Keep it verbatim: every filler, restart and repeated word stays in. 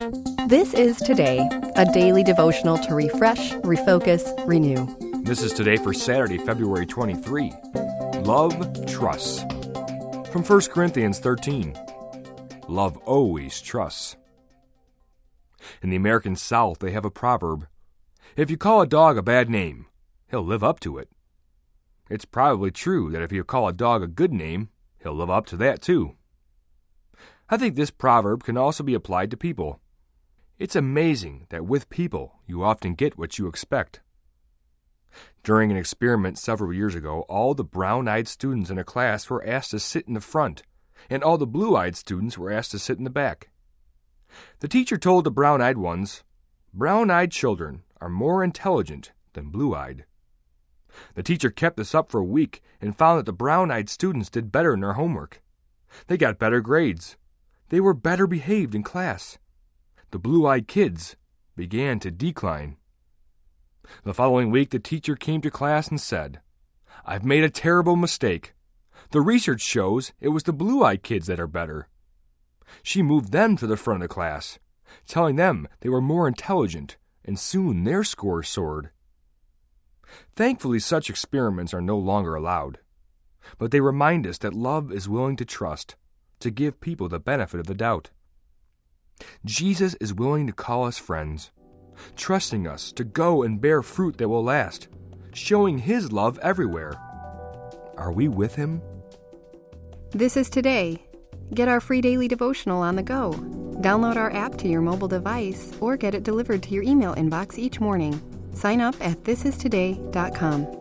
This is Today, a daily devotional to refresh, refocus, renew. This is Today for Saturday, February twenty-third. Love trusts. From First Corinthians thirteen. Love always trusts. In the American South, they have a proverb. If you call a dog a bad name, he'll live up to it. It's probably true that if you call a dog a good name, he'll live up to that too. I think this proverb can also be applied to people. It's amazing that with people, you often get what you expect. During an experiment several years ago, all the brown-eyed students in a class were asked to sit in the front, and all the blue-eyed students were asked to sit in the back. The teacher told the brown-eyed ones, "Brown-eyed children are more intelligent than blue-eyed." The teacher kept this up for a week and found that the brown-eyed students did better in their homework. They got better grades. They were better behaved in class. The blue-eyed kids began to decline. The following week, the teacher came to class and said, "I've made a terrible mistake. The research shows it was the blue-eyed kids that are better." She moved them to the front of the class, telling them they were more intelligent, and soon their scores soared. Thankfully, such experiments are no longer allowed, but they remind us that love is willing to trust, to give people the benefit of the doubt. Jesus is willing to call us friends, trusting us to go and bear fruit that will last, showing His love everywhere. Are we with Him? This is Today. Get our free daily devotional on the go. Download our app to your mobile device or get it delivered to your email inbox each morning. Sign up at this is today dot com.